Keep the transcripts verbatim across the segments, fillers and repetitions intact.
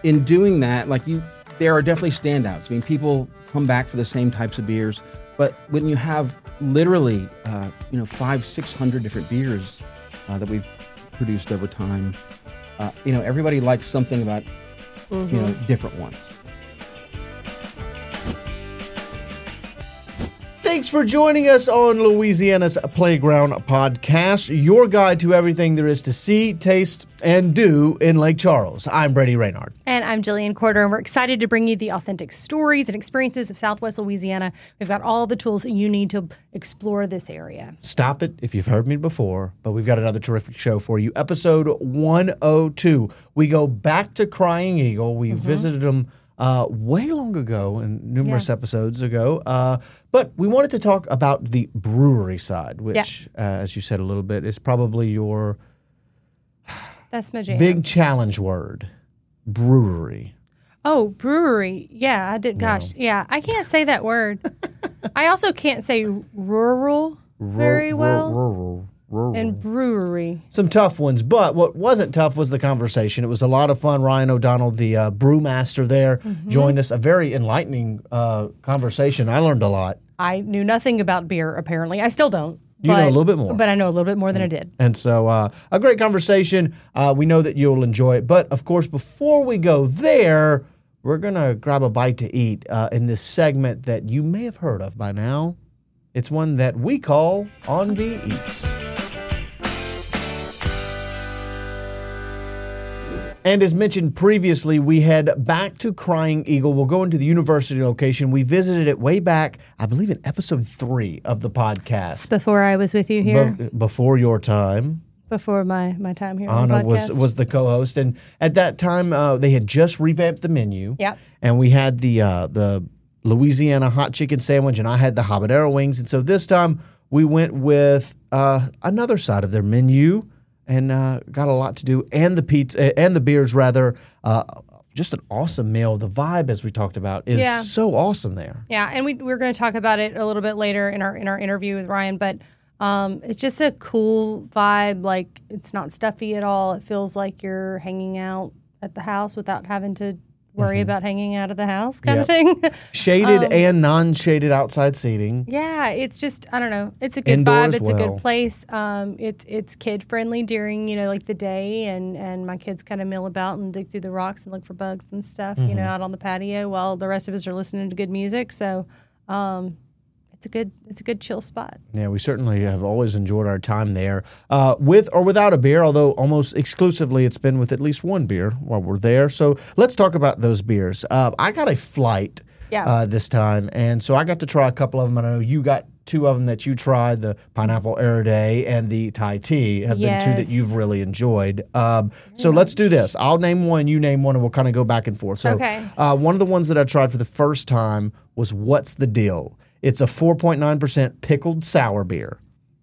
in doing that, like you, there are definitely standouts. I mean, people come back for the same types of beers, but when you have literally, uh, you know, five, six hundred different beers uh, that we've produced over time, uh, you know, everybody likes something about, mm-hmm. you know, different ones. Thanks for joining us on Louisiana's Playground Podcast, your guide to everything there is to see, taste, and do in Lake Charles. I'm Brady Raynard. And I'm Jillian Corder, and we're excited to bring you the authentic stories and experiences of Southwest Louisiana. We've got all the tools that you need to explore this area. Stop it if you've heard me before, but we've got another terrific show for you. Episode one oh two. We go back to Crying Eagle. We mm-hmm. visited them Uh, way long ago and numerous yeah. episodes ago. Uh, but we wanted to talk about the brewery side, which, yeah. uh, as you said a little bit, is probably your That's my jam. big challenge word, brewery. Oh, brewery. Yeah, I did. Gosh, no. yeah, I can't say that word. I also can't say rural very R- well. Rural. And brewery. Some tough ones, but what wasn't tough was the conversation. It was a lot of fun. Ryan O'Donnell, the uh, brewmaster there, mm-hmm. joined us. A very enlightening uh, conversation. I learned a lot. I knew nothing about beer, apparently. I still don't. You but, know a little bit more. But I know a little bit more than I did. And so uh, a great conversation. Uh, we know that you'll enjoy it. But, of course, before we go there, we're going to grab a bite to eat uh, in this segment that you may have heard of by now. It's one that we call On V Eats. And as mentioned previously, we head back to Crying Eagle. We'll go into the university location. We visited it way back, I believe, in episode three of the podcast. It's before I was with you here. Be- before your time. Before my, my time here Anna on the podcast. was was the co-host. And at that time, uh, they had just revamped the menu. Yep. And we had the uh, the Louisiana hot chicken sandwich, and I had the habanero wings. And so this time, we went with uh, another side of their menu. And uh, got a lot to do, and the pizza and the beers rather. Uh, just an awesome meal. The vibe, as we talked about, is yeah. so awesome there. Yeah, and we we're going to talk about it a little bit later in our in our interview with Ryan. But um, it's just a cool vibe. Like, it's not stuffy at all. It feels like you're hanging out at the house without having to worry mm-hmm. about hanging out of the house, kind yep. of thing. Shaded um, and non-shaded outside seating. Yeah, it's just, I don't know. It's a good Indoor vibe. as It's well. a good place. Um, it's it's kid friendly during, you know, like the day, and, and my kids kind of mill about and dig through the rocks and look for bugs and stuff, mm-hmm. you know, out on the patio while the rest of us are listening to good music. So, um, it's a good it's a good chill spot. Yeah, we certainly have always enjoyed our time there, uh, with or without a beer, although almost exclusively it's been with at least one beer while we're there. So let's talk about those beers. Uh, I got a flight yeah. uh, this time, and so I got to try a couple of them. I know you got two of them that you tried, the Pineapple Erode and the Thai Tea have yes. been two that you've really enjoyed. Um, so nice. let's do this. I'll name one, you name one, and we'll kind of go back and forth. So okay. uh, one of the ones that I tried for the first time was What's the Deal? It's a four point nine percent pickled sour beer,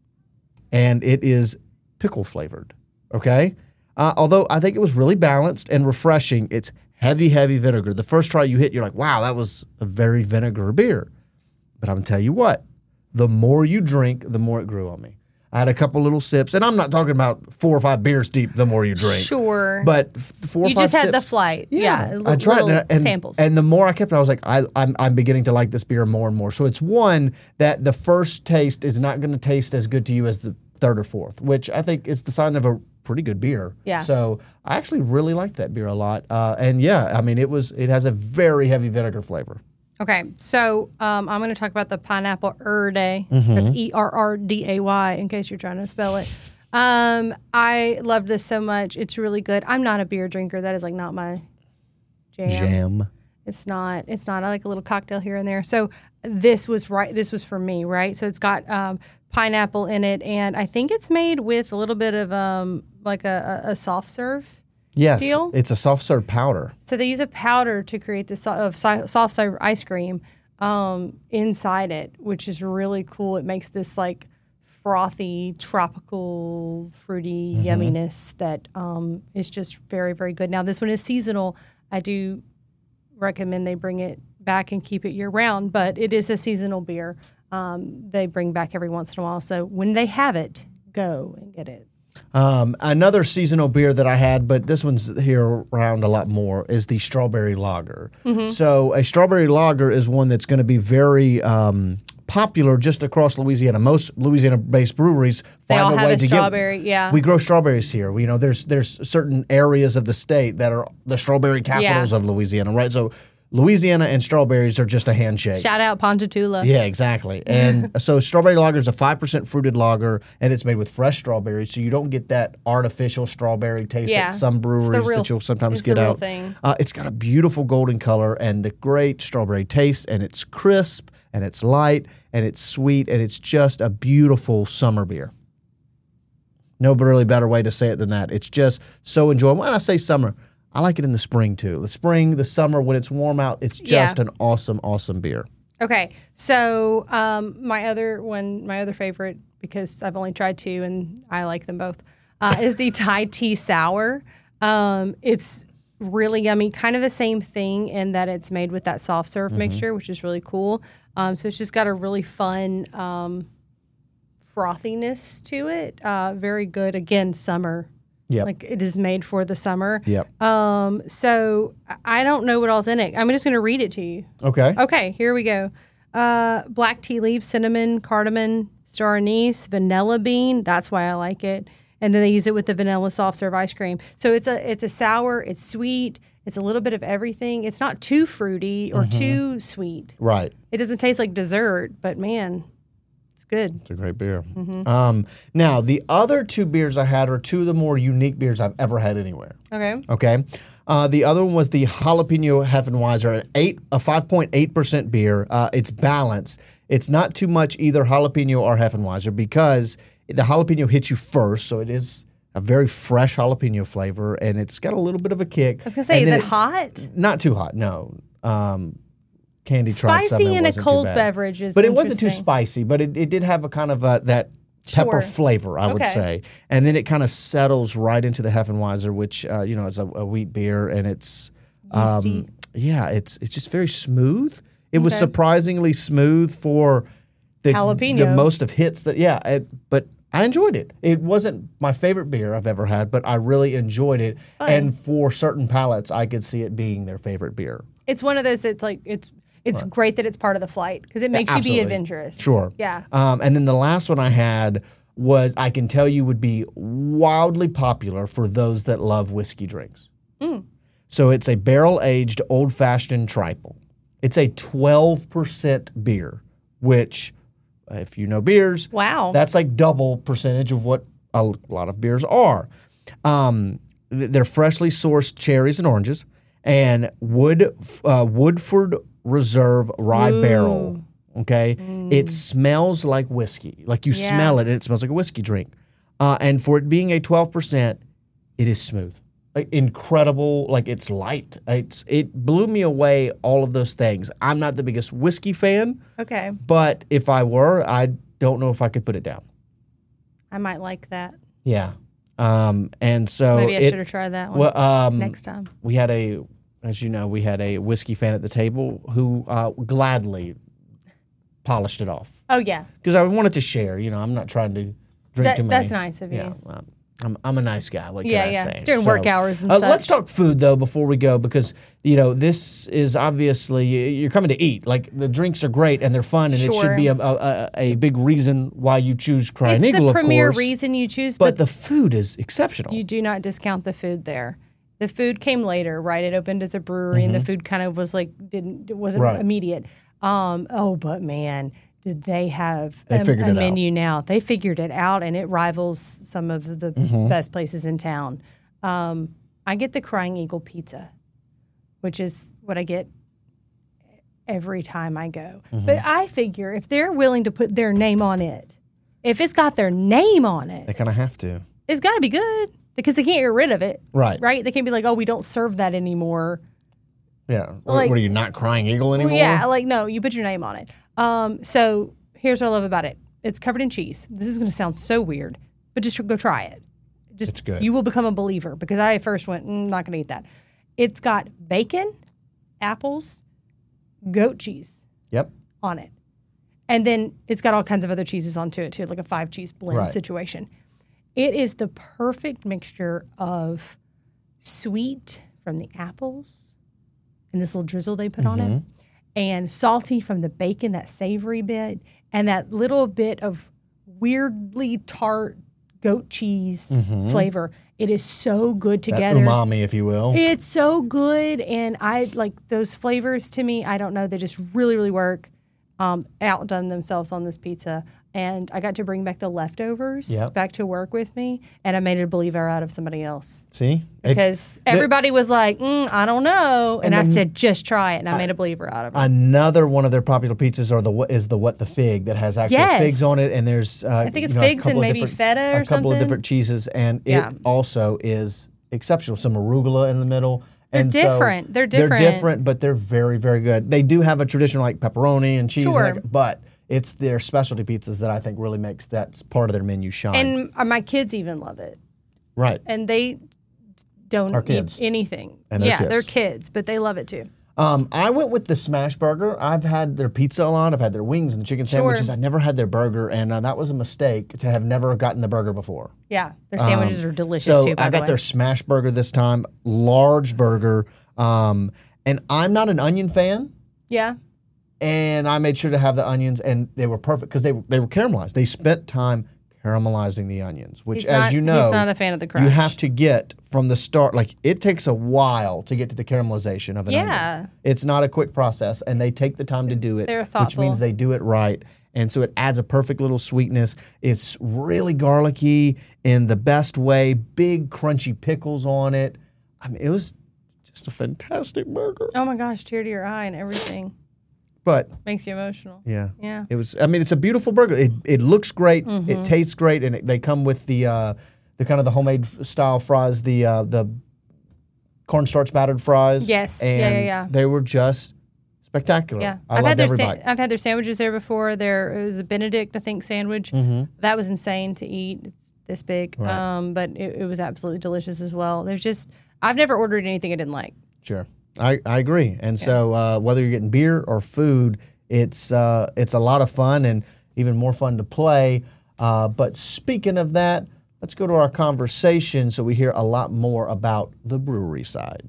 and it is pickle flavored, okay? Uh, although I think it was really balanced and refreshing. It's heavy, heavy vinegar. The first try you hit, you're like, wow, that was a very vinegar beer. But I'm going to tell you what, the more you drink, the more it grew on me. I had a couple little sips, and I'm not talking about four or five beers deep the more you drink. Sure. But four or you five just had sips, the flight. Yeah. yeah I tried it. And, samples. And the more I kept it, I was like, I, I'm, I'm beginning to like this beer more and more. So it's one that the first taste is not going to taste as good to you as the third or fourth, which I think is the sign of a pretty good beer. Yeah. So I actually really liked that beer a lot. Uh, and yeah, I mean, it was it has a very heavy vinegar flavor. Okay, so um, I'm going to talk about the Pineapple Erday. Mm-hmm. That's E R R D A Y, in case you're trying to spell it. Um, I love this so much. It's really good. I'm not a beer drinker. That is like not my jam. Jam. It's not. It's not. I like a little cocktail here and there. So this was right. This was for me, right? So it's got um, pineapple in it, and I think it's made with a little bit of um, like a, a, a soft serve. Yes, deal. It's a soft serve powder. So they use a powder to create the so- of so- soft serve ice cream um, inside it, which is really cool. It makes this like frothy, tropical, fruity mm-hmm. yumminess that um, is just very, very good. Now this one is seasonal. I do recommend they bring it back and keep it year round, but it is a seasonal beer. Um, they bring back every once in a while. So when they have it, go and get it. Um, another seasonal beer that I had, but this one's here around a lot more, is the strawberry lager. Mm-hmm. So a strawberry lager is one that's going to be very um, popular just across Louisiana. Most Louisiana-based breweries They find all a have way a to strawberry, get. yeah. We grow strawberries here. We, you know, there's there's certain areas of the state that are the strawberry capitals Yeah. of Louisiana, right? So Louisiana and strawberries are just a handshake. Shout out Ponchatoula. Yeah, exactly. And so strawberry lager is a five percent fruited lager, and it's made with fresh strawberries, so you don't get that artificial strawberry taste Yeah. at some breweries real- that you'll sometimes it's get the real out. thing. Uh, it's got a beautiful golden color and a great strawberry taste, and it's crisp, and it's light, and it's sweet, and it's just a beautiful summer beer. No really better way to say it than that. It's just so enjoyable. When I say summer, I like it in the spring too. The spring, the summer, when it's warm out, it's just Yeah. an awesome, awesome beer. Okay, so um, my other one, my other favorite, because I've only tried two and I like them both, uh, is the Thai tea sour. Um, it's really yummy, kind of the same thing in that it's made with that soft serve Mm-hmm. mixture, which is really cool. Um, so it's just got a really fun um, frothiness to it. Uh, very good. Again, summer. Yep. Like it is made for the summer. Yep. Um, so I- I don't know what all's in it. I'm just going to read it to you. Okay. Okay, here we go. Uh, black tea leaves, cinnamon, cardamom, star anise, vanilla bean. That's why I like it. And then they use it with the vanilla soft serve ice cream. So it's a it's a sour. It's sweet. It's a little bit of everything. It's not too fruity or too sweet. Right. It doesn't taste like dessert, but man, it's good. It's a great beer. Um, now, the other two beers I had are two of the more unique beers I've ever had anywhere. Okay. Okay. Uh, the other one was the Jalapeno Hefeweizen, an eight, a five point eight percent beer. Uh, it's balanced. It's not too much either jalapeno or Hefeweizen because the jalapeno hits you first, so it is a very fresh jalapeno flavor, and it's got a little bit of a kick. I was gonna say, And is then it hot? Not too hot, no. Um, Candy tried some. Spicy and it in a wasn't too cold bad. beverage is But it wasn't too interesting. spicy, but it, it did have a kind of a, that pepper Sure. flavor, I would Okay. say. And then it kind of settles right into the Hefeweizen, which, uh, you know, is a, a wheat beer, and it's, um, Yeasty. yeah, it's it's just very smooth. It was Okay. surprisingly smooth for the, Jalapeno. the most of hits that, yeah, it, but I enjoyed it. It wasn't my favorite beer I've ever had, but I really enjoyed it. Fun. And for certain palates, I could see it being their favorite beer. It's one of those. It's like it's it's great that it's part of the flight because it makes you be absolutely. adventurous. Sure. Yeah. Um, and then the last one I had was, I can tell you, would be wildly popular for those that love whiskey drinks. Mm. So it's a barrel aged old fashioned triple. It's a twelve percent beer, which, if you know beers, Wow. that's like double percentage of what a lot of beers are. Um, th- they're freshly sourced cherries and oranges, and Wood uh, Woodford Reserve Rye Barrel. Okay, it smells like whiskey. Like you Yeah. smell it, and it smells like a whiskey drink. Uh, and for it being a twelve percent, it is smooth, like incredible. Like it's light. It's it blew me away. All of those things. I'm not the biggest whiskey fan, Okay. but if I were, I don't know if I could put it down. I might like that. Yeah. Um, and so Maybe I it- should have tried that one well, um, next time. we had a, as you know, we had a whiskey fan at the table who uh, gladly polished it off Oh yeah, because I wanted to share. You know, I'm not trying to drink that, too many. that's nice of you. Yeah, well, I'm I'm a nice guy. What can Yeah, I yeah. say? It's during work hours and uh, Let's such. talk food though before we go, because you know this is obviously you're coming to eat. Like the drinks are great and they're fun, and it should Sure. be a, a, a, a big reason why you choose Crying It's Eagle, the of premier course. reason you choose, but but, the food is exceptional. you do not discount the food there. The food came later, right? It opened as a brewery, and the food kind of was like didn't it wasn't Mm-hmm. Right. immediate. Um, oh, but man, did they have They a, figured a it out. menu now? They figured it out, and it rivals some of the Mm-hmm. best places in town. Um, I get the Crying Eagle pizza, which is what I get every time I go. Mm-hmm. But I figure if they're willing to put their name on it, if it's got their name on it, They kind of have to. it's got to be good because they can't get rid of it. Right. Right? They can't be like, oh, we don't serve that anymore. Yeah. What- Like- what are you, not Crying Eagle Well, anymore? yeah, like, no, you put your name on it. Um, so here's what I love about it it's covered in cheese. This is going to sound so weird, but just go try it. Just It's good. You will become a believer because I first went, mm, not going to eat that. It's got bacon, apples, goat cheese Yep. on it. And then it's got all kinds of other cheeses onto it too, like a five cheese blend Right. situation. It is the perfect mixture of sweet from the apples and this little drizzle they put on it, and salty from the bacon, that savory bit, and that little bit of weirdly tart goat cheese flavor. It is so good That together. umami, if you will. It's so good, and I like those flavors. To me, I don't know, they just really, really work. Um, outdone themselves on this pizza, and I got to bring back the leftovers Yep. back to work with me, and I made a believer out of somebody else See? because everybody was like, mm, "I don't know," and, And I then- said, "Just try it," and I made a believer out of it. Another one of their popular pizzas are the what is the what the fig that has actual Yes. figs on it, and there's uh, I think it's you know, a figs and couple of maybe different- feta or a couple something. of different cheeses, and it Yeah. also is exceptional. Some arugula in the middle. They're and so different. They're They're different. different, but they're very very good. They do have a traditional like pepperoni and cheese, and Sure. that- but it's their specialty pizzas that I think really makes that part of their menu shine. And uh, my kids even love it, right. and they don't Our eat kids. anything. And their yeah, kids. they're kids, but they love it too. Um, I went with the smash burger. I've had their pizza a lot. I've had their wings and chicken Sure. sandwiches. I never had their burger, and uh, that was a mistake to have never gotten the burger before. Yeah, their sandwiches are delicious So too. By I the got way. their smash burger this time, large burger. Um, and I'm not an onion fan, yeah. and I made sure to have the onions, and they were perfect because they they were caramelized. They spent time caramelizing the onions, which, He's as not- you know, he's not a fan of the you crunch. have to get from the start. Like it takes a while to get to the caramelization of an Yeah. onion. It's not a quick process, and they take the time to do it, They're which thoughtful. means they do it right. And so it adds a perfect little sweetness. It's really garlicky in the best way. Big crunchy pickles on it. I mean, it was just a fantastic burger. Oh my gosh, tear to your eye and everything. But Makes you emotional. yeah, Yeah. it was. I mean, it's a beautiful burger. It it looks great. Mm-hmm. It tastes great, and it, they come with the uh, the kind of the homemade f- style fries, the uh, the cornstarch battered fries. Yes. Yeah, and yeah, yeah. They were just spectacular. Yeah, I I've loved had their every sa- bite. I've had their sandwiches there before. There it was a Benedict, I think, sandwich. Mm-hmm. That was insane to eat. It's this big, Right. um, but it, it was absolutely delicious as well. There's just I've never ordered anything I didn't like. Sure, I, I agree. And so uh, whether you're getting beer or food, it's uh, it's a lot of fun and even more fun to play. Uh, but speaking of that, let's go to our conversation so we hear a lot more about the brewery side.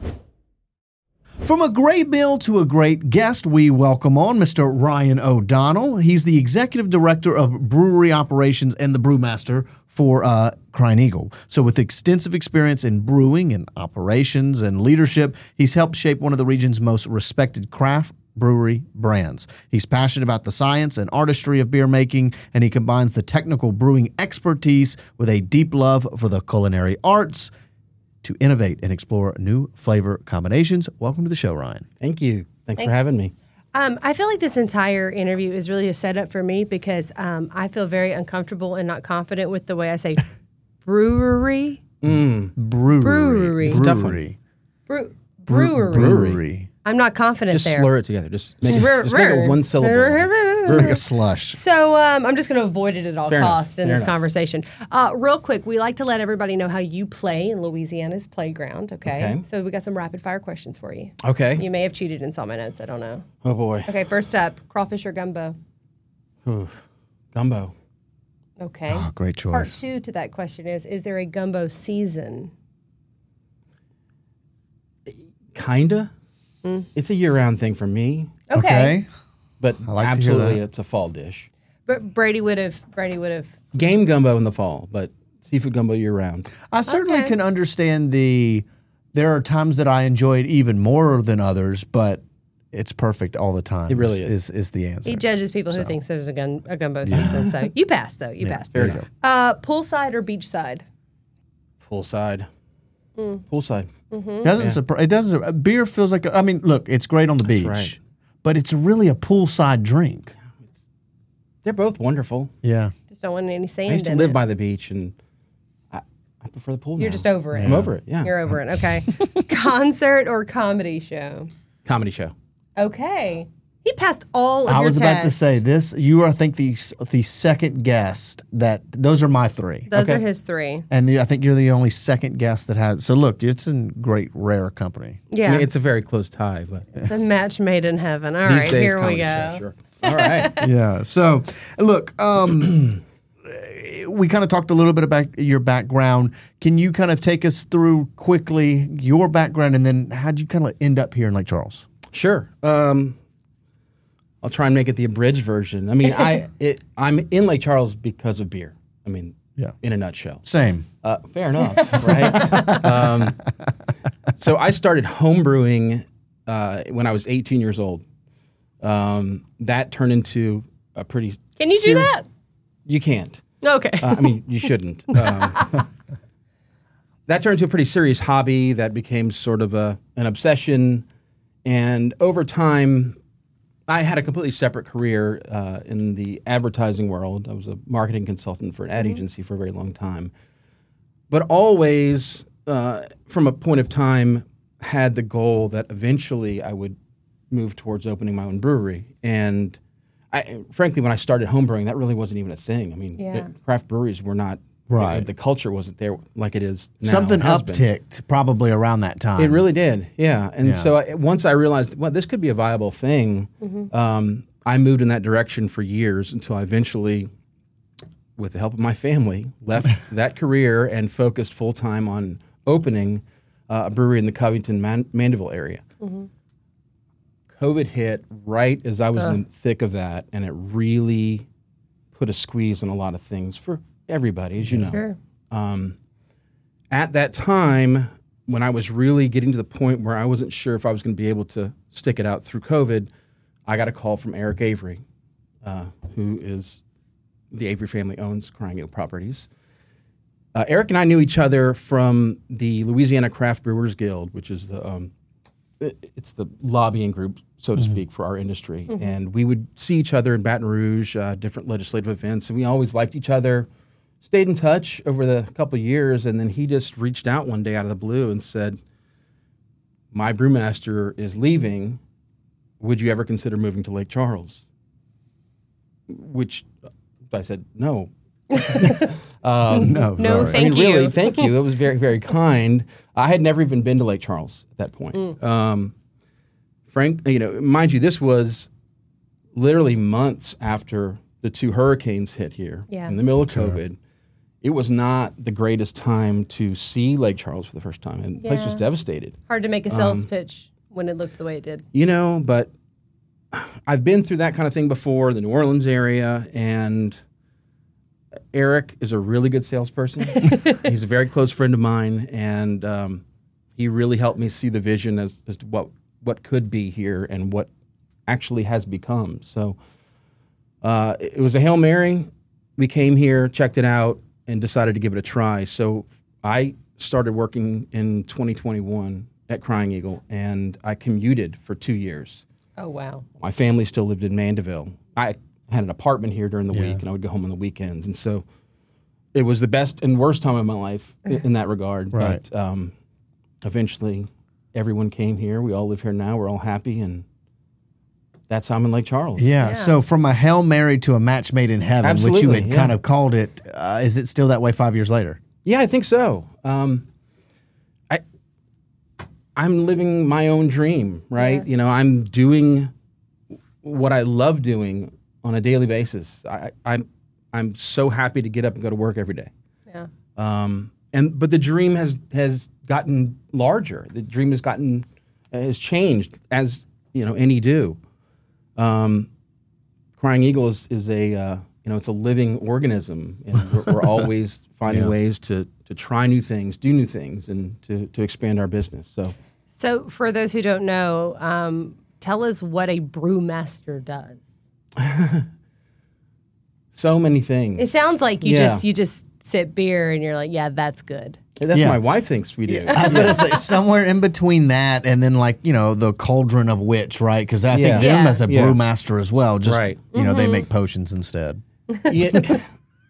From a great meal to a great guest, we welcome on Mister Ryan O'Donnell. He's the Executive Director of Brewery Operations and the Brewmaster for uh, Crying Eagle. So with extensive experience in brewing and operations and leadership, he's helped shape one of the region's most respected craft brewery brands. He's passionate about the science and artistry of beer making, and he combines the technical brewing expertise with a deep love for the culinary arts to innovate and explore new flavor combinations. Welcome to the show, Ryan. Thank you. Thanks for having me. Um, I feel like this entire interview is really a setup for me because um, I feel very uncomfortable and not confident with the way I say brewery. Brewery. Brewery. It's a tough one. Brewery. Brew, brewery. Brewery. I'm not confident Just there. slur it together. Just make, it, just make it one syllable. Like a slush. So um, I'm just going to avoid it at all Fair enough. costs in Fair this enough. conversation. Uh, real quick, we like to let everybody know how you play in Louisiana's playground. Okay? Okay. So we got some rapid fire questions for you. Okay. You may have cheated and saw my notes. I don't know. Oh boy. Okay, first up, crawfish or gumbo. Ooh, gumbo. Okay. Oh, great Part choice. two to that question is: Is there a gumbo season? Kinda. It's a year-round thing for me, Okay. but I like to hear absolutely that. it's a fall dish. But Brady would have. Brady would have. Game gumbo in the fall, but seafood gumbo year-round. I certainly Okay. can understand the. There are times that I enjoy it even more than others, but it's perfect all the time. It really is. Is, is the answer. He judges people who thinks there's a gun a gumbo season. So you passed though. You passed. Fair enough. Uh, poolside or beachside? Poolside. Mm. Poolside. Doesn't surpri- it doesn't. uh, Beer feels like. A, I mean, look, it's great on the beach, right. but it's really a poolside drink. They're both wonderful. Yeah. Just don't want any sand. I used to in live it. by the beach, and I, I prefer the pool. You're now. just over it. I'm over it. Yeah. You're over it. Okay. Concert or comedy show? Comedy show. Okay. He passed all of I your was about to tests. say this. You are, I think, the the second guest that those are my three. Those Okay. are his three. And the, I think you're the only second guest that has. So look, it's in great rare company. Yeah. I mean, it's a very close tie, but the match made in heaven. All these right, days, here we comedy go. show, sure. All right. Yeah. So look, um, we kind of talked a little bit about your background. Can you kind of take us through quickly your background, and then how'd you kind of end up here in Lake Charles? Sure. Um, I'll try and make it the abridged version. I mean, I it, I'm in Lake Charles because of beer. I mean, Yeah. in a nutshell. Same. Uh, fair enough, right? um, so I started homebrewing uh, when I was eighteen years old. Um, that turned into a pretty. Can you do seri- that? You can't. Okay. Uh, I mean, you shouldn't. Um, that turned into a pretty serious hobby that became sort of a an obsession, and over time, I had a completely separate career uh, in the advertising world. I was a marketing consultant for an ad agency for a very long time, but always, uh, from a point of time, had the goal that eventually I would move towards opening my own brewery. And I, frankly, when I started homebrewing, that really wasn't even a thing. I mean, Yeah. the craft breweries were not, Right. the culture wasn't there like it is now. Something It has been. upticked probably around that time. It really did, yeah. And Yeah. so I, once I realized, well, this could be a viable thing, um, I moved in that direction for years until I eventually, with the help of my family, left that career and focused full time on opening uh, a brewery in the Covington, Man- Mandeville area. COVID hit right as I was in the thick of that, and it really put a squeeze on a lot of things for everybody, as you know. Sure. Um, at that time, when I was really getting to the point where I wasn't sure if I was going to be able to stick it out through COVID, I got a call from Eric Avery, uh, who is the Avery family owns Crying Eagle Properties. Uh, Eric and I knew each other from the Louisiana Craft Brewers Guild, which is the um, it- it's the lobbying group, so to speak, for our industry. And we would see each other in Baton Rouge, uh, different legislative events, and we always liked each other. Stayed in touch over the couple of years, and then he just reached out one day out of the blue and said, "My brewmaster is leaving. Would you ever consider moving to Lake Charles?" Which I said, "No." um, No, No, sorry. thank I mean, you. really, thank you. It was very, very kind. I had never even been to Lake Charles at that point. Mm. Um, Frank, you know, mind you, this was literally months after the two hurricanes hit here Yeah. in the middle of COVID. It was not the greatest time to see Lake Charles for the first time, and the place was Yeah. devastated. Hard to make a sales pitch when it looked the way it did. You know, but I've been through that kind of thing before, the New Orleans area, and Eric is a really good salesperson. He's a very close friend of mine, and um, he really helped me see the vision as, as to what, what could be here and what actually has become. So uh, it was a Hail Mary. We came here, checked it out, and decided to give it a try. So I started working in twenty twenty-one at Crying Eagle, and I commuted for two years. Oh, wow. My family still lived in Mandeville. I had an apartment here during the Yeah. week, and I would go home on the weekends. And so it was the best and worst time of my life in, in that regard. Right. But um, eventually, everyone came here. We all live here now. We're all happy, and that's how I'm in Lake Charles. Yeah. Yeah. So from a Hail Mary to a match made in heaven, which you Absolutely, had yeah. kind of called it, uh, is it still that way five years later? Yeah, I think so. Um, I, I'm living my own dream, right? Yeah. You know, I'm doing what I love doing on a daily basis. I, I, I'm I'm so happy to get up and go to work every day. Yeah. Um, and but the dream has has gotten larger. The dream has gotten has changed as you know any do. Um, Crying Eagle is, is a uh, you know it's a living organism, and we're, we're always finding Yeah. ways to to try new things, do new things, and to to expand our business. So So, for those who don't know, um, tell us what a brewmaster does. so many things. It sounds like you Yeah. just you just sip beer and you're like, yeah, that's good. That's Yeah. what my wife thinks we do. I was going to say somewhere in between that and then like, you know, the cauldron of witch, right? Because I Yeah. think them Yeah. as a Yeah. brewmaster as well. Just, Right. you know, they make potions instead. Yeah.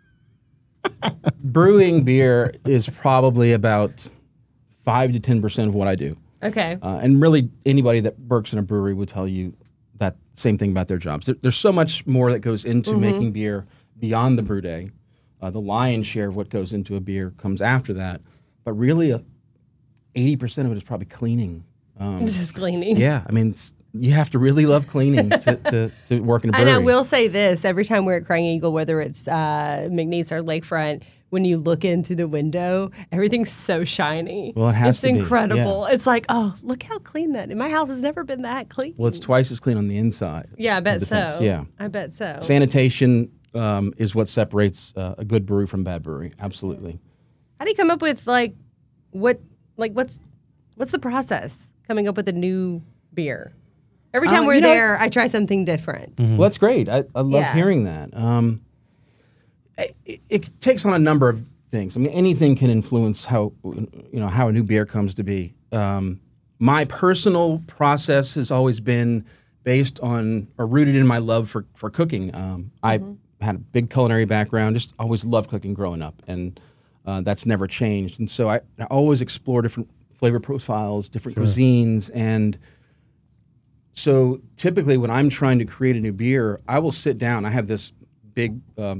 Brewing beer is probably about five to ten percent of what I do. Okay. Uh, and really, anybody that works in a brewery would tell you that same thing about their jobs. There, there's so much more that goes into making beer beyond the brew day. Uh, the lion's share of what goes into a beer comes after that. But really, uh, eighty percent of it is probably cleaning Um, Just cleaning. yeah, I mean, it's, you have to really love cleaning to, to, to work in a brewery. And I will say this: every time we're at Crying Eagle, whether it's uh, McNeese or Lakefront, when you look into the window, everything's so shiny. Well, it has it's to be, incredible. yeah. It's like, oh, look how clean that is. My house has never been that clean. Well, it's twice as clean on the inside. yeah, I of bet the so. things. Yeah. I bet so. Sanitation um, is what separates uh, a good brewery from a bad brewery. Absolutely. How do you come up with like what like what's what's the process coming up with a new beer? Every time Uh, we're you know- there, I try something different. Well, that's great. I, I love Yeah. hearing that. Um, it, it takes on a number of things. I mean, anything can influence how you know how a new beer comes to be. Um, my personal process has always been based on or rooted in my love for for cooking. Um, I had a big culinary background. Just always loved cooking growing up, and uh, that's never changed. And so I, I always explore different flavor profiles, different cuisines, and so typically when I'm trying to create a new beer, I will sit down. I have this big um,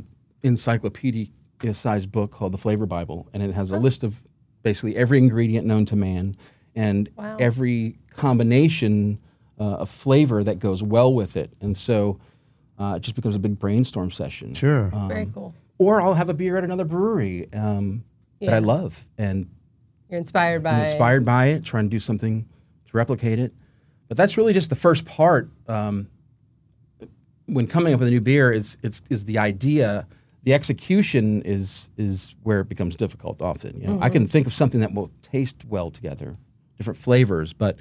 encyclopedia-sized book called the Flavor Bible, and it has a list of basically every ingredient known to man and Wow. every combination uh, of flavor that goes well with it. And so uh, it just becomes a big brainstorm session. Sure. Um, Very cool. Or I'll have a beer at another brewery um, that I Yeah. love, and You're inspired by I'm inspired by it, trying to do something to replicate it. But that's really just the first part. Um, when coming up with a new beer, is it's is the idea. The execution is is where it becomes difficult. Often, you know, I can think of something that will taste well together, different flavors, but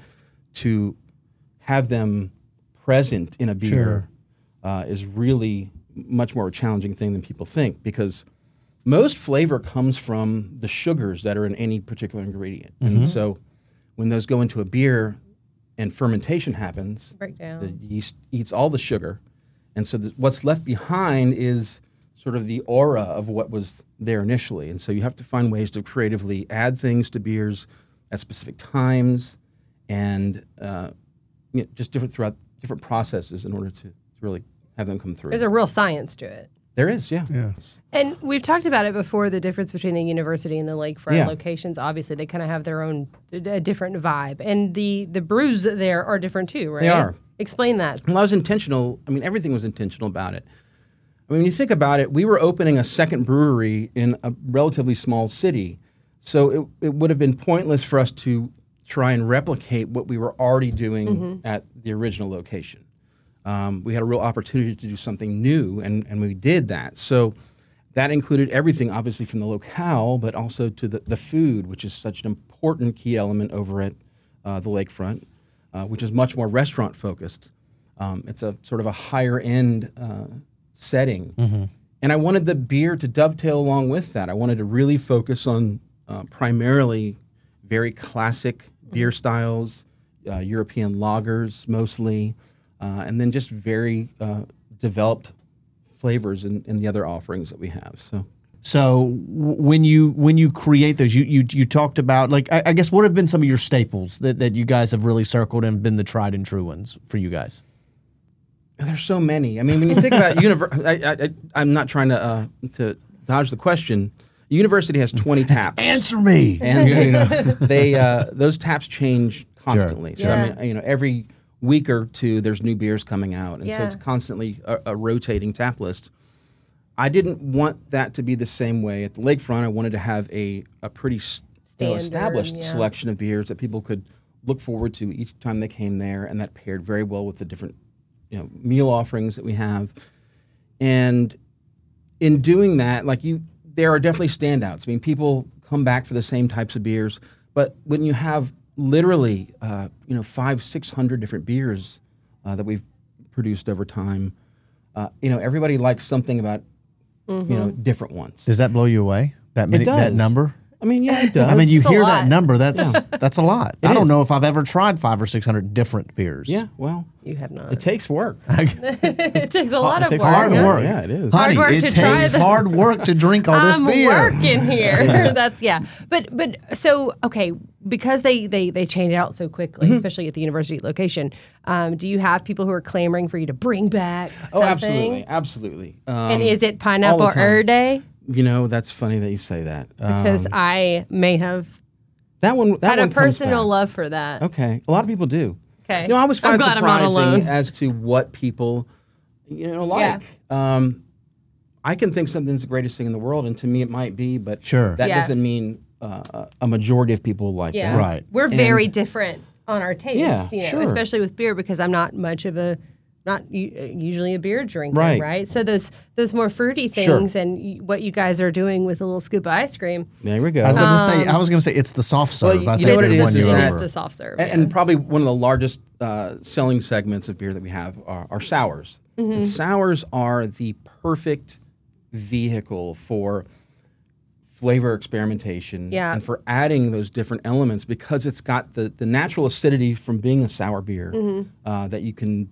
to have them present in a beer Sure. uh, is really much more a challenging thing than people think, because most flavor comes from the sugars that are in any particular ingredient. And so when those go into a beer and fermentation happens, breakdown. the yeast eats all the sugar. And so the, what's left behind is sort of the aura of what was there initially. And so you have to find ways to creatively add things to beers at specific times and uh, you know, just different throughout different processes in order to, to really have them come through. There's a real science to it. There is, yeah. Yeah. And we've talked about it before, the difference between the university and the lakefront Yeah. locations. Obviously, they kind of have their own, a different vibe. And the, the brews there are different too, right? They are. Explain that. Well, I was intentional. I mean, everything was intentional about it. I mean, when you think about it, we were opening a second brewery in a relatively small city. So it, it would have been pointless for us to try and replicate what we were already doing at the original location. Um, we had a real opportunity to do something new, and, and we did that. So that included everything, obviously, from the locale, but also to the, the food, which is such an important key element over at uh, the lakefront, uh, which is much more restaurant-focused. Um, it's a sort of a higher-end uh, setting. And I wanted the beer to dovetail along with that. I wanted to really focus on uh, primarily very classic beer styles, uh, European lagers mostly, uh, and then just very uh, developed flavors in, in the other offerings that we have. So, So w- when you when you create those, you you, you talked about, like, I, I guess, what have been some of your staples that, that you guys have really circled and been the tried and true ones for you guys? there's so many. I mean, when you think about univer- I, I, I'm not trying to uh, to dodge the question. University has twenty taps. Answer me. And you know, they uh, those taps change constantly. So Yeah. I mean, you know, every week or two there's new beers coming out, and so Yeah. it's constantly a, a rotating tap list. I didn't want that to be the same way at the lakefront. I wanted to have a a pretty s- you know, Standard, established yeah. selection of beers that people could look forward to each time they came there, and that paired very well with the different you know meal offerings that we have. And in doing that, like you. There are definitely standouts. I mean, people come back for the same types of beers, but when you have literally, uh, you know, five, six hundred different beers uh, that we've produced over time, uh, you know, everybody likes something about, you know, different ones. Does that blow you away? That many, that does. number? I mean, yeah, it does. I mean, you It's a hear lot. that number. That's that's a lot. It I don't is. know if I've ever tried five or six hundred different beers. yeah, well, You have not. it takes work. It takes a lot It of takes work. hard yeah. work. Yeah, it is. Hard Honey, work it to try takes the- hard work to drink all this I'm beer. working here. That's yeah. But but so okay, because they they they change out so quickly, Mm-hmm. especially at the university location. Um, do you have people who are clamoring for you to bring back Oh, something? absolutely, absolutely. Um, And is it all pineapple the time. Ur Day? You know, that's funny that you say that. Because Um, I may have That one. That Had one a comes personal back. love for that. Okay, a lot of people do. Okay. You know, I always I'm find it glad I'm not surprising alone. as to what people, you know, like. Um, I can think something's the greatest thing in the world, and to me it might be, but Sure. that Yeah. doesn't mean uh, a majority of people like Yeah. that. Right. We're And- very different on our tastes, Yeah, you know, sure. especially with beer because I'm not much of a not u- usually a beer drinker, Right. right? So those those more fruity Sure. things and y- what you guys are doing with a little scoop of ice cream, There we go. I was going to Um, say. I was going to say it's the soft serve. you I know think what the it one is, you're is it that- is over. the soft serve. And, yeah. and probably one of the largest uh, selling segments of beer that we have are, are sours. Mm-hmm. And sours are the perfect vehicle for flavor experimentation Yeah. and for adding those different elements because it's got the, the natural acidity from being a sour beer Mm-hmm. uh, that you can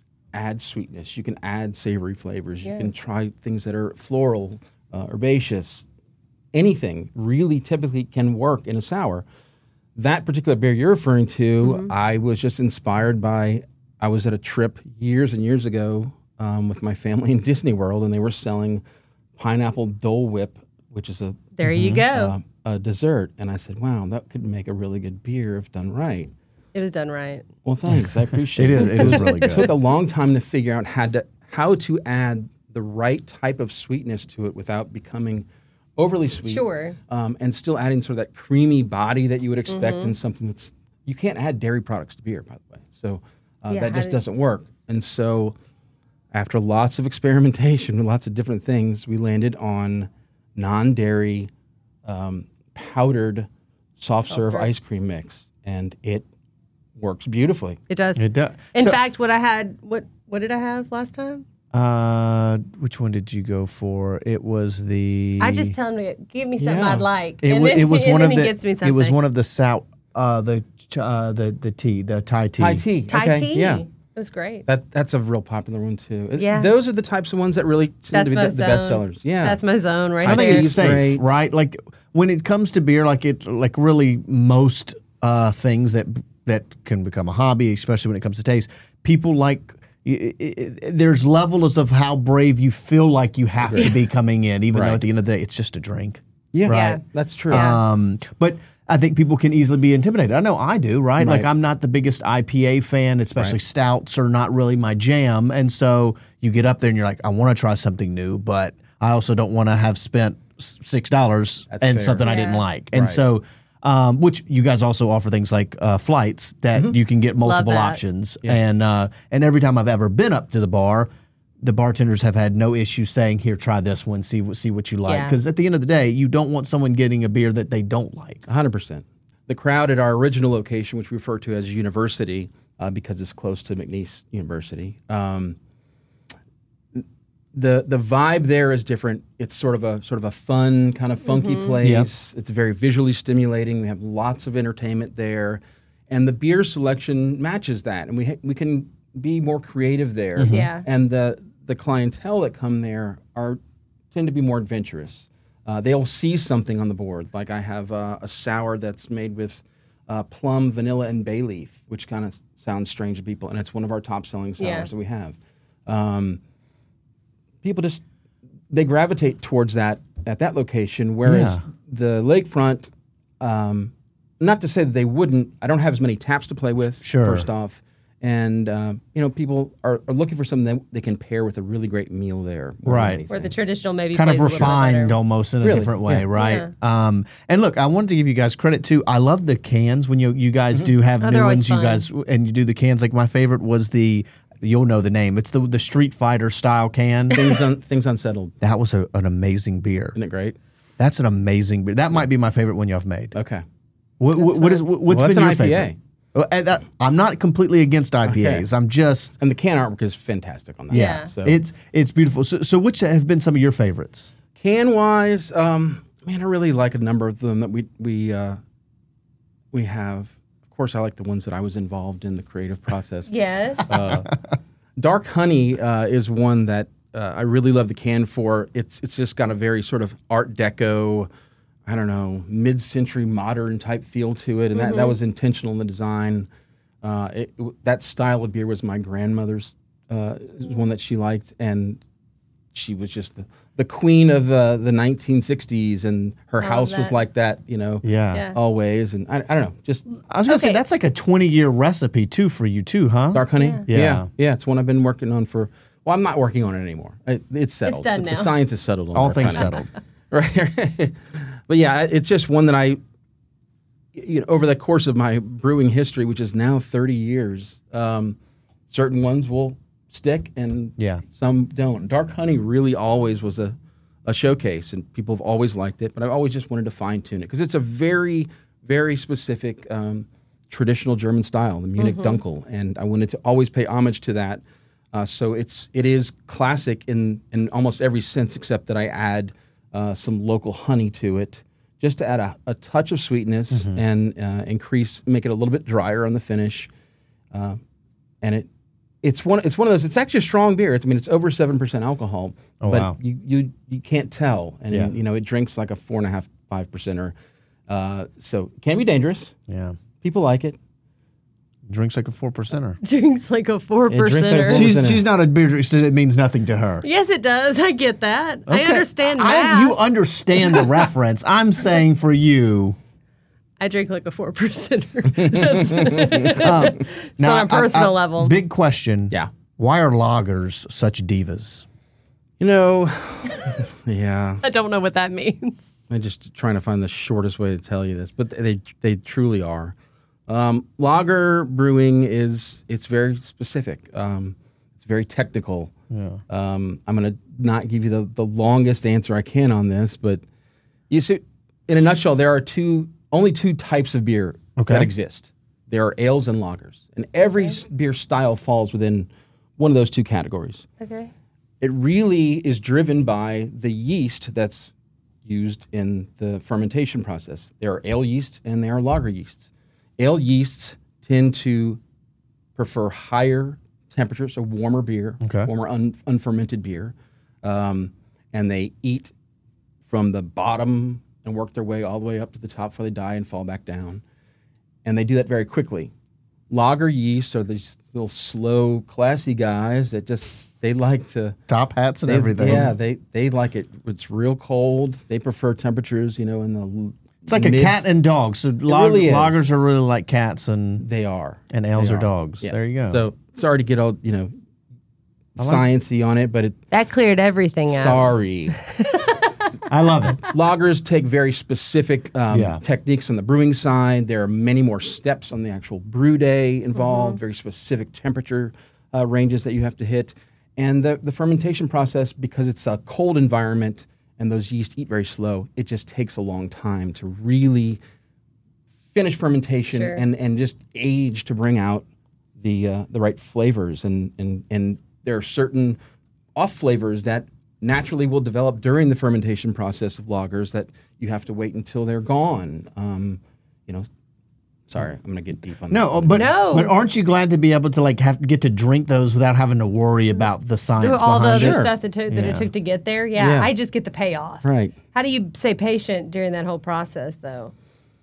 add sweetness, you can add savory flavors, you can try things that are floral, uh, herbaceous, anything really typically can work in a sour. That particular beer you're referring to, I was just inspired by. I was at a trip years and years ago um, with my family in Disney World, and they were selling pineapple Dole Whip, which is a there you go. uh, a dessert. And I said, "Wow, that could make a really good beer if done right." It was done right. Well, thanks. I appreciate It it. is. It is really It took good. a long time to figure out how to how to add the right type of sweetness to it without becoming overly sweet. Sure. Um, and still adding sort of that creamy body that you would expect Mm-hmm. in something that's you can't add dairy products to beer, by the way. So uh, Yeah, that how just did- doesn't work. And so after lots of experimentation with lots of different things, we landed on non-dairy um, powdered soft serve serve. ice cream mix, and it works beautifully. It does. It does. In So- fact, what I had, what what did I have last time? Uh, which one did you go for? It was the. I just tell him to give me something Yeah. I'd like, It, and wa- then, it was and one then of he the. gets me something. It was one of the sou- uh the ch- uh the the tea the Thai tea. Thai tea. Thai okay. tea. Yeah. It was great. That that's a real popular one too. It- Yeah. Those are the types of ones that really seem That's to be my the, the zone. best sellers. Yeah. That's my zone right I think there. it's Tea's safe, great. right? Like when it comes to beer, like it, like really most uh, things that that can become a hobby, especially when it comes to taste. People like i i i there's levels of how brave you feel like you have to be coming in, even though Right. at the end of the day it's just a drink. yeah. right. Yeah. That's true. Yeah. Um, but I think people can easily be intimidated. I know I do, right? Like Right. I'm not the biggest I P A fan, especially Right. stouts are not really my jam. And so you get up there and you're like, I want to try something new, but I also don't want to have spent s- six dollars That's and fair. something I didn't Yeah. like. And Right. so, um, which you guys also offer things like uh, flights that Mm-hmm. you can get multiple that. options. And uh, and every time I've ever been up to the bar, the bartenders have had no issue saying, "Here, try this one. See what see what you like." Yeah. Because at the end of the day, you don't want someone getting a beer that they don't like. one hundred percent. The crowd at our original location, which we refer to as University uh, because it's close to McNeese University, um, the the vibe there is different. It's sort of a sort of a fun, kind of funky place. It's very visually stimulating. We have lots of entertainment there, and the beer selection matches that. And we ha- we can be more creative there. Yeah. And the the clientele that come there are tend to be more adventurous. Uh, they'll see something on the board. Like I have uh, a sour that's made with uh, plum, vanilla, and bay leaf, which kind of sounds strange to people, and it's one of our top selling sours Yeah. that we have. Um, people just they gravitate towards that at that location, whereas Yeah. the lakefront. Um, not to say that they wouldn't. I don't have as many taps to play with. Sure. First off. And uh, you know, people are, are looking for something that they can pair with a really great meal there. more than Right. anything. Where the traditional maybe Kind of plays a little bit refined better. almost in a Really, different way, yeah. right? Um, and look, I wanted to give you guys credit too. I love the cans when you you guys do have Oh, new they're always ones. You fun. guys and you do the cans. Like my favorite was the you'll know the name. It's the the Street Fighter style can. things un, things unsettled. That was a, an amazing beer. Isn't it great? That's an amazing beer. That might be my favorite one y'all have made. Okay. What, what, what is what, what's Well, that's been an your I P A. favorite? Well, and that, I'm not completely against I P As. Okay. I'm just And the can artwork is fantastic on that. Yeah. So it's it's beautiful. So, so which have been some of your favorites? can wise, um, man, I really like a number of them that we we uh, we have. Of course, I like the ones that I was involved in the creative process. Yes. Uh, Dark Honey uh, is one that uh, I really love the can for. It's it's just got a very sort of Art Deco, I don't know, mid-century modern type feel to it, and that, that was intentional in the design. Uh, it, that style of beer was my grandmother's uh, one that she liked, and she was just the, the queen of uh, the nineteen sixties, and her house was that. like that, you know, Yeah. Yeah. always. And I, I don't know, just I was gonna say Okay. that's like a twenty year recipe too for you too, huh? dark honey. Yeah. Yeah. yeah, yeah. It's one I've been working on for. Well, I'm not working on it anymore. It, it's settled. done the, now. the science is settled on All dark things honey. settled. Right. But yeah, it's just one that I, you know, over the course of my brewing history, which is now thirty years, um, certain ones will stick and Yeah. some don't. Dark honey really always was a, a showcase, and people have always liked it, but I've always just wanted to fine tune it because it's a very, very specific um, traditional German style, the Munich Dunkel, and I wanted to always pay homage to that. Uh, so it's it is classic in in almost every sense, except that I add uh, some local honey to it, just to add a, a touch of sweetness and uh, increase, make it a little bit drier on the finish. Uh, and it it's one it's one of those. It's actually a strong beer. It's, I mean, it's over seven percent alcohol, Oh, but wow. you you you can't tell, and Yeah. you know it drinks like a four and a half five percenter. Uh, so it can be dangerous. Yeah. People like it. Drinks like a four percenter. Drinks like a four drinks like a percenter. four- She's percenter. she's not a beer drinker, so it means nothing to her. Yes, it does. I get that. I Okay. understand I- math. you understand the reference. I'm saying for you. I drink like a four percenter. That's it's Now, on a I- personal I- level. Big question. Yeah. Why are lagers such divas? You know, yeah. I don't know what that means. I'm just trying to find the shortest way to tell you this, but they they truly are. Um, lager brewing is it's very specific. Um, it's very technical. Yeah. Um, I'm going to not give you the, the longest answer I can on this, but you see, in a nutshell, there are two only two types of beer Okay. that exist. There are ales and lagers, and every s beer style falls within one of those two categories. Okay. It really is driven by the yeast that's used in the fermentation process. There are ale yeasts and there are lager yeasts. Ale yeasts tend to prefer higher temperatures, so warmer beer, Okay. warmer un, unfermented beer, um, and they eat from the bottom and work their way all the way up to the top before they die and fall back down. And they do that very quickly. Lager yeasts are these little slow, classy guys that just they like to Top hats and they- everything. Yeah, they they like it. It's real cold. They prefer temperatures, you know, in the It's like a mid- cat and dog. So lag- really is. lagers are really like cats and They are. and ales They are dogs. Yes. There you go. So sorry to get all you know sciencey on it, but it, That cleared everything out. sorry. I love it. Lagers take very specific um, Yeah. techniques on the brewing side. There are many more steps on the actual brew day involved, very specific temperature uh, ranges that you have to hit. And the, the fermentation process, because it's a cold environment and those yeast eat very slow, it just takes a long time to really finish fermentation Sure. and, and just age to bring out the uh, the right flavors. And, and, and there are certain off flavors that naturally will develop during the fermentation process of lagers that you have to wait until they're gone. Um, you know, sorry, I'm going to get deep on No, that. but No. but aren't you glad to be able to like have get to drink those without having to worry about the science All the behind other it? stuff that, took that Yeah. it took to get there. Yeah, Yeah. I just get the payoff. Right. How do you stay patient during that whole process, though?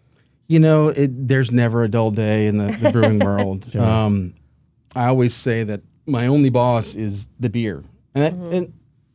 You know, it, there's never a dull day in the, the brewing world. Um, I always say that my only boss is the beer. And, that, and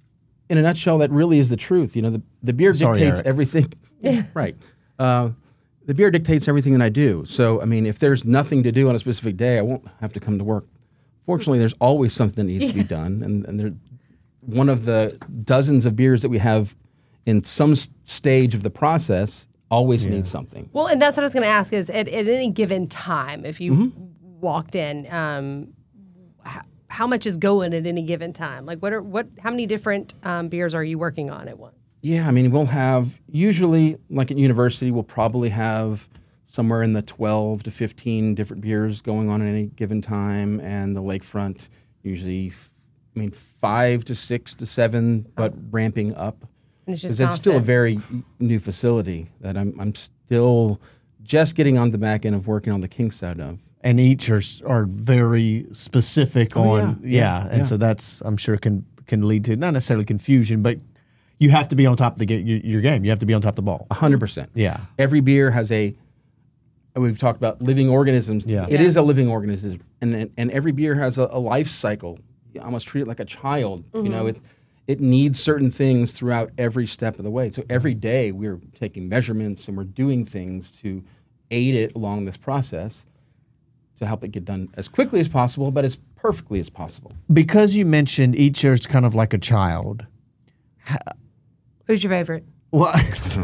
in a nutshell, that really is the truth. You know, the, the beer Sorry, dictates Eric. everything. Right. Uh, the beer dictates everything that I do. So, I mean, if there's nothing to do on a specific day, I won't have to come to work. Fortunately, there's always something that needs to be done. And, and there, one of the dozens of beers that we have in some s- stage of the process always needs something. Well, and that's what I was going to ask is at, at any given time, if you Mm-hmm. walked in, um, h- how much is going at any given time? Like, what are what? How many different um, beers are you working on at once? Yeah, I mean, we'll have usually, like at university, we'll probably have somewhere in the twelve to fifteen different beers going on at any given time, and the lakefront usually, f- I mean, five to six to seven, but ramping up. And it's just Because it's still a constant. very new facility that I'm I'm still just getting on the back end of working on the kinks side of. And each are s- are very specific Oh, on yeah, yeah, yeah, and yeah. so that's I'm sure can can lead to not necessarily confusion, but you have to be on top of the ga- your, your game. You have to be on top of the ball. one hundred percent. Yeah. Every beer has a, we've talked about living organisms. Yeah. It Yeah. is a living organism. And, and, and every beer has a, a life cycle. You almost treat it like a child. You know, it, it needs certain things throughout every step of the way. So every day we're taking measurements and we're doing things to aid it along this process to help it get done as quickly as possible, but as perfectly as possible. Because you mentioned each year is kind of like a child. Who's your favorite? Well,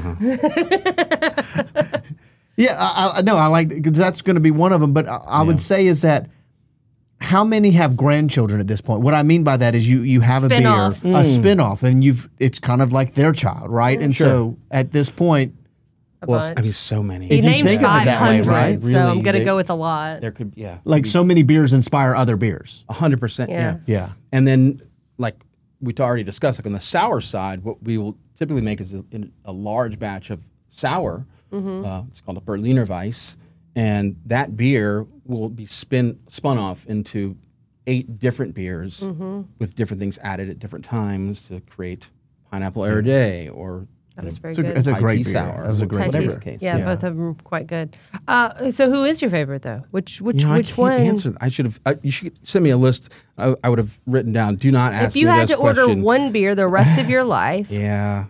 yeah, I, I no, I like because that's going to be one of them. But I, I would say is that how many have grandchildren at this point? What I mean by that is you you have Spin-off. a beer, a spin-off, and you've it's kind of like their child, right? And so at this point, A Well, bunch. I mean, so many. If He you named think of it that way, five hundred, right? so I'm Really, gonna they- go with a lot. There could, yeah, like so many beers inspire other beers. a hundred percent, Yeah. yeah. Yeah. And then, like we already discussed, like on the sour side, what we will typically make is a, in a large batch of sour. Uh, it's called a Berliner Weiss, and that beer will be spin spun off into eight different beers with different things added at different times to create pineapple Erdier or That was very It's a, good. it's a Thai great tea beer. sour, That's a great Thai whatever beer. tea. the case. Yeah, Yeah. both of them quite good. Uh, so who is your favorite though? Which which You know, which I can't one? answer. I should have. I, you should send me a list. I, I would have written down. Do not ask If you me had this to order question. one beer the rest of your life, yeah,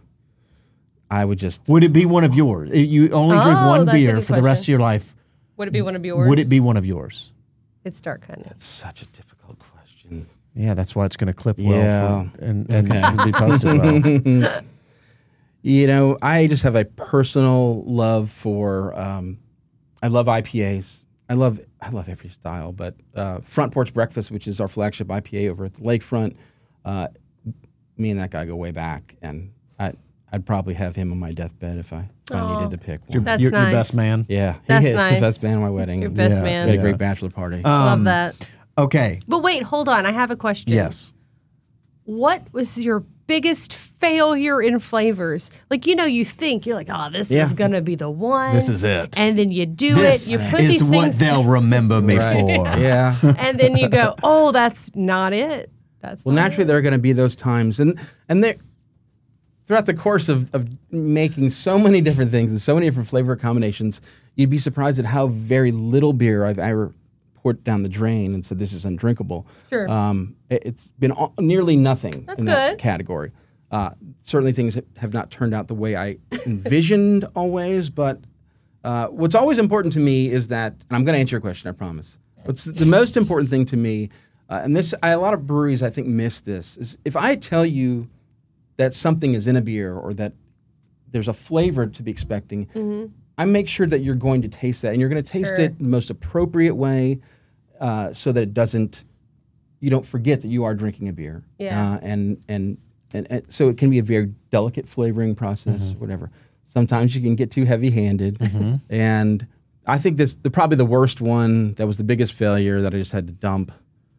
I would just. Would it be one of yours? You only drink Oh, one that's a beer good for the rest question. of your life. would it be one of yours? Would it be one of yours? It's dark kind of. It's such a difficult question. Yeah, that's why it's going to clip well Yeah. for, and, and Okay. it'll be posted well. You know, I just have a personal love for. Um, I love I P As. I love. I love every style, but uh, Front Porch Breakfast, which is our flagship I P A over at the lakefront. Uh, me and that guy go way back, and I, I'd probably have him on my deathbed if I, if I needed to pick one. That's your, your nice. best man. Yeah, That's he is nice. the best man at my wedding. your best Yeah. man. We had a Yeah. great bachelor party. Love that. Okay. But wait, hold on. I have a question. Yes. What was your biggest failure in flavors? Like, you know, you think you're like, oh, this Yeah. is gonna be the one. This is it. And then you do This it. You put is these what things, they'll remember me Right. for. yeah. and then you go, oh, that's not it. That's Well, not naturally, there are going to be those times, and and there, throughout the course of, of making so many different things and so many different flavor combinations, you'd be surprised at how very little beer I've ever poured down the drain and said this is undrinkable. Sure. Um, it, it's been all, nearly nothing That's in that good. category. Uh, certainly, things that have not turned out the way I envisioned always, but uh, what's always important to me is that, and I'm going to answer your question, I promise. What's the most important thing to me, uh, and this, I, a lot of breweries I think miss this, is if I tell you that something is in a beer or that there's a flavor to be expecting, Mm-hmm. I make sure that you're going to taste that, and you're going to taste Sure. it in the most appropriate way, uh, so that it doesn't, you don't forget that you are drinking a beer. Yeah. Uh, and, and and and so it can be a very delicate flavoring process, Mm-hmm. whatever. Sometimes you can get too heavy-handed, and I think this the probably the worst one that was the biggest failure that I just had to dump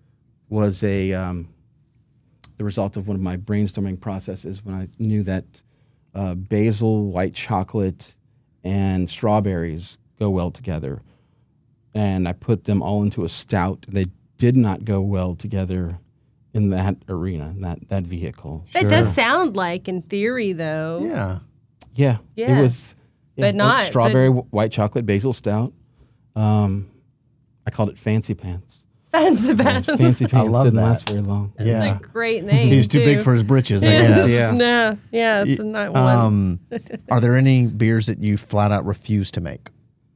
was a um, the result of one of my brainstorming processes when I knew that uh, basil, white chocolate, and strawberries go well together, and I put them all into a stout. They did not go well together in that arena, in that that vehicle. It does sound like, in theory, though. Yeah. Yeah, Yeah. it was. yeah, But not- strawberry, wh- white chocolate, basil stout. Um, I called it Fancy Pants. Fancy Pants. Fancy Pants love didn't that. last very long. Yeah. That's a great name. He's too big too. for his britches, I Yeah. guess. Yeah. No, yeah, it's a not one. Um, are there any beers that you flat out refuse to make?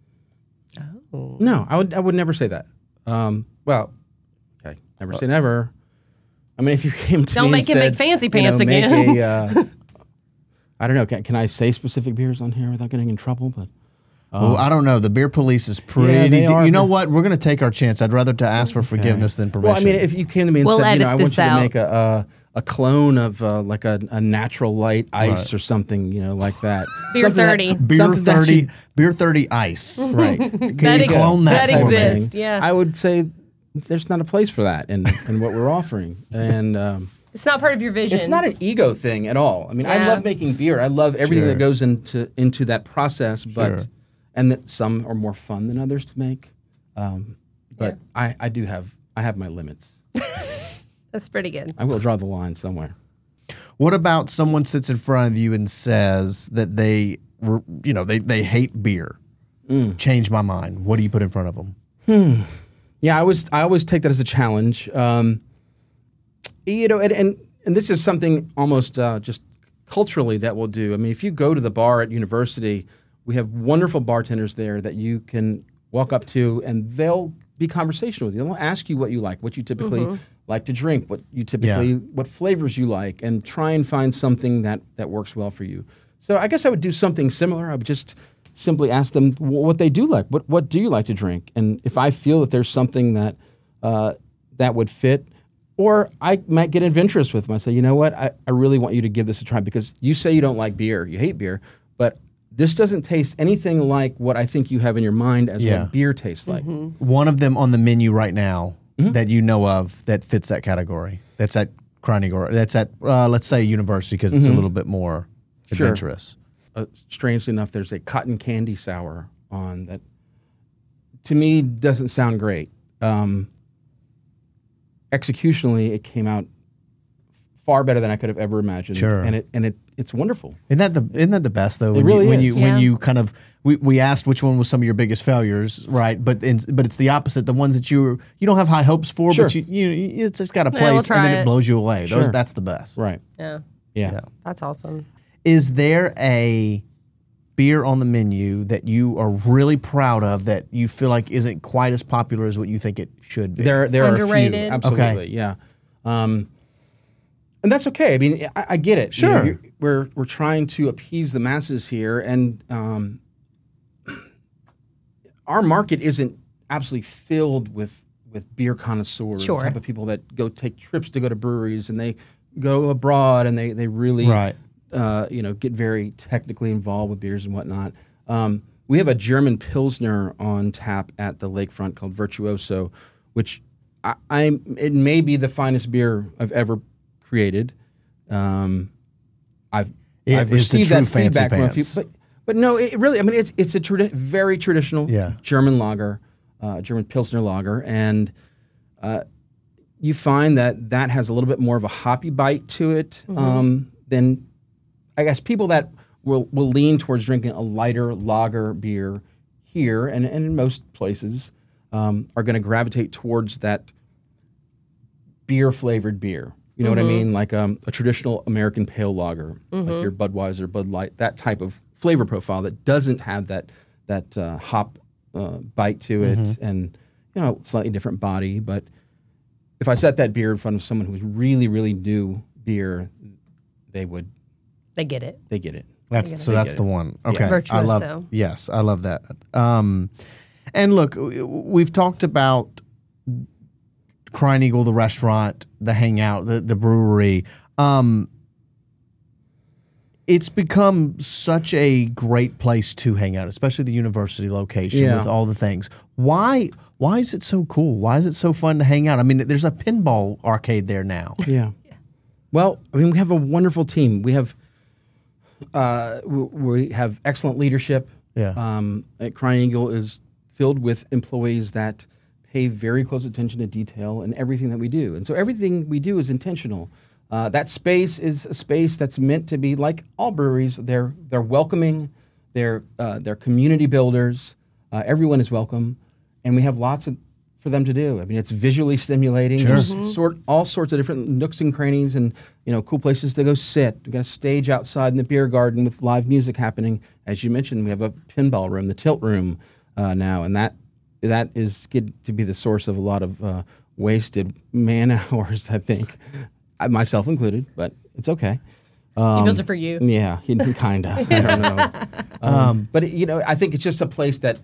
No, I would I would never say that. Um, well, okay, never say never. I mean, if you came to Don't me make and him said, make Fancy you know, Pants make again. a, uh, I don't know. Can, can I say specific beers on here without getting in trouble? But well, I don't know. The beer police is pretty. they are. You know what? We're going to take our chance. I'd rather to ask for forgiveness than permission. well, I mean, if you came to me and We'll said, you know, edit I want this you to out. make a a, a clone of uh, like a, a natural light ice Right. or something, you know, like that. Beer Something that- thirty. beer something that thirty, you- beer thirty ice. right? Can That you ex- clone that, that for me? exists. Yeah. I would say there's not a place for that in, in what we're offering, and um, It's not part of your vision. it's not an ego thing at all. I mean, I Yeah. love making beer. I love everything Sure. that goes into into that process, but Sure. and that some are more fun than others to make. Um, but I, I do have I have my limits. That's pretty good. I will draw the line somewhere. What about someone sits in front of you and says that they, were- you know, they, they hate beer? Mm. Change my mind. What do you put in front of them? Yeah, I always I always take that as a challenge. Um, you know, and, and and this is something almost uh, just culturally that we'll do. I mean, if you go to the bar at university, we have wonderful bartenders there that you can walk up to, and they'll be conversational with you. They'll ask you what you like, what you typically mm-hmm. like to drink, what you typically, yeah. what flavors you like, and try and find something that, that works well for you. So I guess I would do something similar. I would just simply ask them what they do like. What what do you like to drink? And if I feel that there's something that uh, that would fit, or I might get adventurous with them. I say, you know what, I, I really want you to give this a try because you say you don't like beer, you hate beer, but this doesn't taste anything like what I think you have in your mind as yeah. what beer tastes like. Mm-hmm. One of them on the menu right now mm-hmm. that you know of that fits that category. That's at Kronigor. That's at, uh, let's say, University because it's mm-hmm. a little bit more adventurous. Sure. Uh, strangely enough, there's a cotton candy sour on that, to me, doesn't sound great. Um, executionally, it came out far better than I could have ever imagined. Sure. And it and it it's wonderful. Isn't that the isn't that the best though? It When really you, when is. you Yeah. when you kind of we, we asked which one was some of your biggest failures, right? But in, but it's the opposite. The ones that you you don't have high hopes for, Sure. but you you it's just got a Yeah, place we'll and try then it it. blows you away. Those Sure. that's the best. Right. Yeah, Yeah. Yeah. that's awesome. Is there a beer on the menu that you are really proud of that you feel like isn't quite as popular as what you think it should be? There there are a few. Underrated. Absolutely. Okay. Yeah. Um, and that's okay. I mean, I, I get it. You know, Sure. you're- we're we're trying to appease the masses here, and um, our market isn't absolutely filled with with beer connoisseurs, Sure. the type of people that go take trips to go to breweries and they go abroad and they they really Right. uh, you know get very technically involved with beers and whatnot. Um, we have a German Pilsner on tap at the lakefront called Virtuoso, which I, I it may be the finest beer I've ever created. Um, I've It I've is the received true that fancy feedback from a few, pants. but but no, it really. I mean, it's it's a tradi- very traditional Yeah. German lager, uh, German Pilsner lager, and uh, you find that that has a little bit more of a hoppy bite to it um, than I guess people that will will lean towards drinking a lighter lager beer here and, and in most places um, are going to gravitate towards that beer flavored beer. You know what I mean? Like um, a traditional American pale lager, like your Budweiser, Bud Light, that type of flavor profile that doesn't have that that uh, hop uh, bite to it, and you know, slightly different body. But if I set that beer in front of someone who's really, really new beer, they would They get it. they get it. That's so They that's get the it. one. Okay. Virtuoso. I love yes, I love that. Um, and look, w- we've talked about Crying Eagle, the restaurant, the hangout, the, the brewery. Um, it's become such a great place to hang out, especially the university location Yeah. with all the things. Why why is it so cool? Why is it so fun to hang out? I mean, there's a pinball arcade there now. Yeah. Well, I mean, we have a wonderful team. We have uh, w- we have excellent leadership. Yeah. Um, at Crying Eagle is filled with employees that pay very close attention to detail in everything that we do, and so everything we do is intentional. Uh, that space is a space that's meant to be like all breweries. They're they're welcoming. They're uh, they're community builders. Uh, everyone is welcome, and we have lots of for them to do. I mean, it's visually stimulating. There's sort all sorts of different nooks and crannies, and you know, cool places to go sit. We got a stage outside in the beer garden with live music happening. As you mentioned, we have a pinball room, the Tilt Room, uh, now, and that that is get to be the source of a lot of uh, wasted man hours, I think, I- myself included. But it's okay. Um, He built it for you. Yeah, kind of. I don't know. Um, but, you know, I think it's just a place that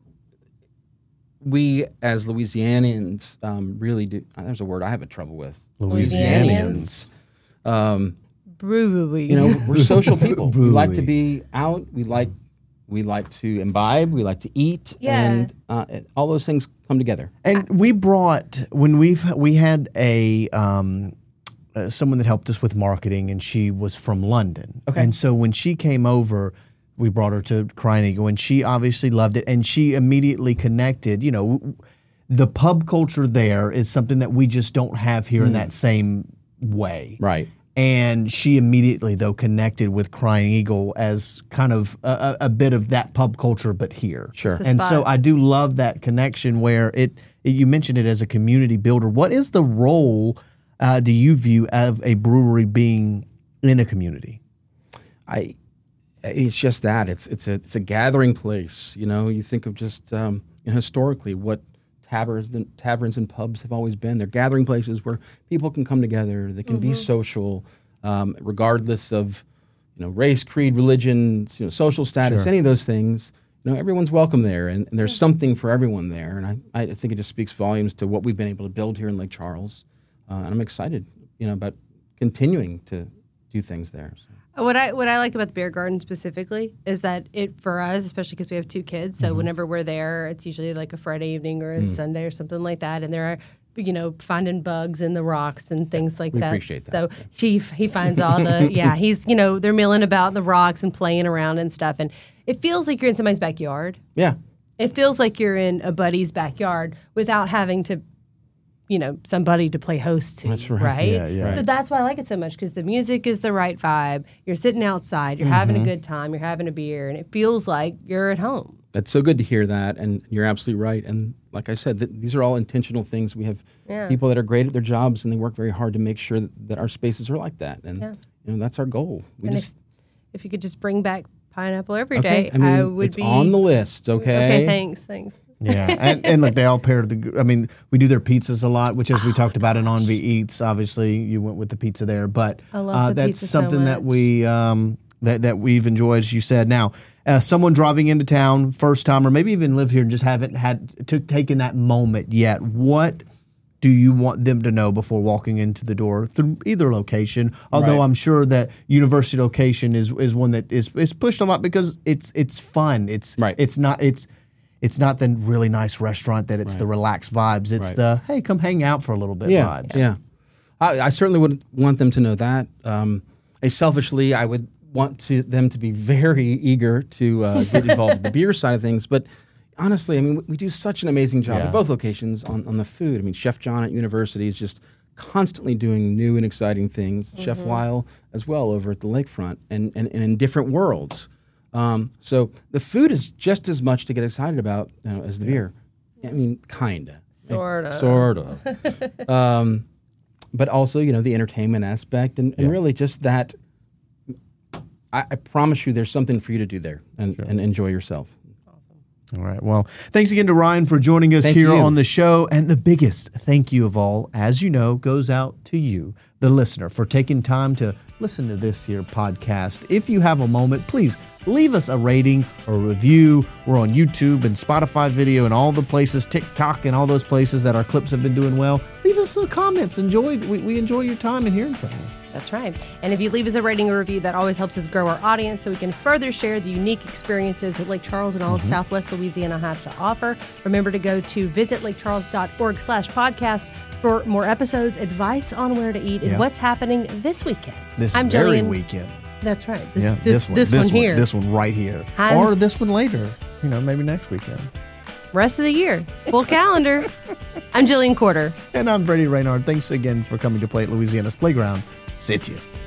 we as Louisianians um, really do. uh, There's a word I have trouble with. Louisianians. Um, Brewery. you know, we're social people. We like to be out. We like we like to imbibe. We like to eat. Yeah. And uh, it- all those things come together. And we brought when we've we had a um, uh, someone that helped us with marketing, and she was from London. Okay. And so when she came over, we brought her to Crying Eagle, and she obviously loved it, and she immediately connected. You know, w- the pub culture there is something that we just don't have here in that same way. Right. And she immediately, though, connected with Crying Eagle as kind of a, a, a bit of that pub culture, but here. Sure. It's the And so spot. I do love that connection where it, it. You mentioned it as a community builder. What is the role? uh, do you view of a brewery being in a community? I, it's just that it's it's a it's a gathering place. You know, you think of just um, you know, historically what taverns and taverns and pubs have always been. They're gathering places where people can come together. They can mm-hmm. be social, um, regardless of you know race, creed, religion, you know, social status, Sure. any of those things. You know, everyone's welcome there, and, and there's something for everyone there. And I, I think it just speaks volumes to what we've been able to build here in Lake Charles. Uh, and I'm excited, you know, about continuing to do things there. So. What I what I like about the beer garden specifically is that it for us, especially because we have two kids, so mm-hmm. whenever we're there, it's usually like a Friday evening or a mm. Sunday or something like that, and there are you know finding bugs in the rocks and things like we that. Appreciate that. So he he finds all the yeah he's you know they're milling about in the rocks and playing around and stuff, and it feels like you're in somebody's backyard. Yeah, it feels like you're in a buddy's backyard without having to. You know, somebody to play host to, that's right? right? Yeah, yeah. So that's why I like it so much because the music is the right vibe. You're sitting outside, you're mm-hmm. having a good time, you're having a beer, and it feels like you're at home. That's so good to hear that, and you're absolutely right. And like I said, th- these are all intentional things. We have yeah. people that are great at their jobs, and they work very hard to make sure that, that our spaces are like that. And yeah. you know, that's our goal. We and just if, if you could just bring back pineapple every okay, day, I, mean, I would it's be on the list. Okay. Okay. Thanks. Thanks. Yeah, and, and look, they all pair the. I mean, we do their pizzas a lot, which as we oh, talked about in On V Eats, obviously you went with the pizza there, but I love uh, the that's pizza so something that much. we um, that that we've enjoyed, as you said. Now, uh, someone driving into town first time, or maybe even live here and just haven't had to taken that moment yet. What do you want them to know before walking into the door through either location? Although Right. I'm sure that university location is is one that is is pushed a lot because it's it's fun. It's Right. it's not it's. It's not the really nice restaurant that it's Right. the relaxed vibes. It's Right. the, hey, come hang out for a little bit yeah, vibes. Yeah. I, I certainly would want them to know that. Um, I selfishly, I would want to them to be very eager to uh, get involved with the beer side of things. But honestly, I mean, we, we do such an amazing job Yeah. at both locations on, on the food. I mean, Chef John at university is just constantly doing new and exciting things. Mm-hmm. Chef Lyle as well over at the lakefront and, and, and in different worlds. Um, so the food is just as much to get excited about you know, as the beer. I mean, kinda. Sorta. Sort of. um, but also, you know, the entertainment aspect and, and Yeah. really just that. I, I promise you there's something for you to do there and, and enjoy yourself. All right. Well, thanks again to Ryan for joining us Thank here you. on the show. And the biggest thank you of all, as you know, goes out to you, the listener, for taking time to listen to this here podcast. If you have a moment, please leave us a rating or a review. We're on YouTube and Spotify video and all the places, TikTok and all those places that our clips have been doing well. Leave us some comments. Enjoy. We, we enjoy your time and hearing from you. That's right. And if you leave us a rating or review, that always helps us grow our audience so we can further share the unique experiences that Lake Charles and all Mm-hmm. of Southwest Louisiana have to offer. Remember to go to visit lake charles dot org slash podcast for more episodes, advice on where to eat, and Yeah. what's happening this weekend. This I'm very Jillian. weekend. That's right. This, Yeah, this, this, one, here. This one right here. I'm- or this one later. You know, maybe next weekend. Rest of the year. Full calendar. I'm Jillian Quarter. And I'm Brady Raynard. Thanks again for coming to play at Louisiana's Playground. See you.